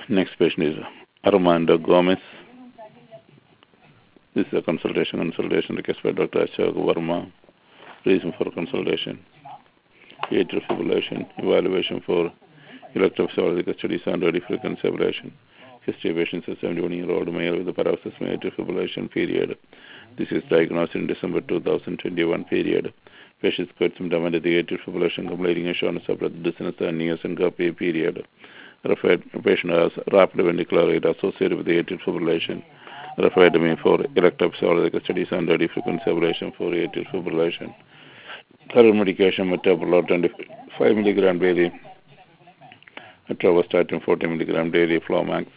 Next patient is Armando Gomez. This is a consultation request by Dr. Ashok Verma. Reason for consultation: atrial fibrillation, evaluation for electrophysiological studies on radiofrequency ablation. History of patients is 71-year-old male with a paroxysmal atrial fibrillation period. This is diagnosed in December 2021 period. Patients quite symptomatic atrial fibrillation completing assurance of dissonance and near syncope period. Referred patient has rapid ventricular rate associated with atrial fibrillation. Referred to me for electrophysiological studies and radiofrequency ablation for atrial fibrillation. Current medication metoprolol 25 mg daily, atorvastatin 40 mg daily, Flomax.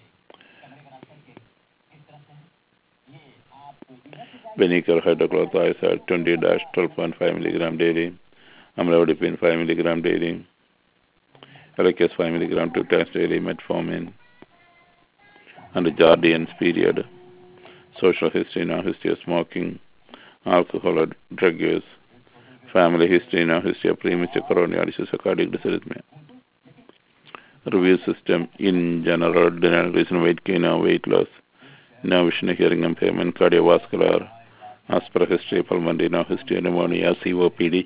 Benicor hydrochlorothiazide 20-12.5 mg daily, amlodipine 5 mg daily, Eliquis 5 mg 2 times daily, metformin, and the Jardiance period. Social history, no history of smoking, alcohol or drug use. Family history, no history of premature coronary disease or cardiac dysrhythmia. Review system in general, denial reason weight gain or weight loss, no vision, hearing impairment, cardiovascular, as per history, pulmonary, no history, pneumonia, COPD,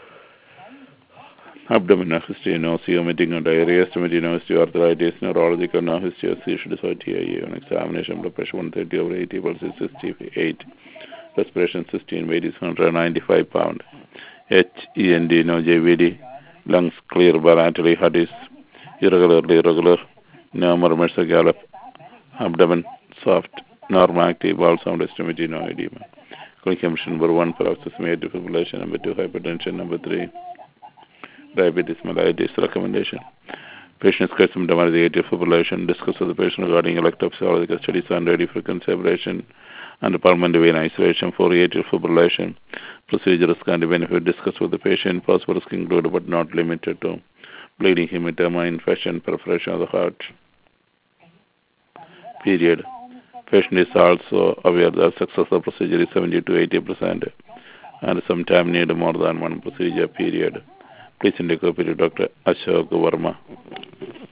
abdominal history, no vomiting or diarrhea, estimated no history, arthritis, neurological, no history of seizure disorder, TIA, an examination, blood pressure 130 over 80, pulse is 68, respiration 16, weight is 195 pounds, HEND, no JVD, lungs clear, bilaterally, heart is irregular, no murmurs or gallop, abdomen soft, normal active, bowel sound, estimated no edema. Clinical number 1, paroxysmal atrial fibrillation, number 2, hypertension, number 3, diabetes mellitus. Recommendation: patients get symptomatic atrial fibrillation. Discuss with the patient regarding electrophysiological studies on radiofrequency ablation and pulmonary vein isolation for atrial fibrillation. Procedure risk and benefit. Discuss with the patient. Possible risk included but not limited to bleeding, hematoma, infection, perforation of the heart. Period. Patient is also aware that success of procedure is 70 to 80% and sometimes need more than one procedure. Period. Please indicate to Dr. Ashok Verma.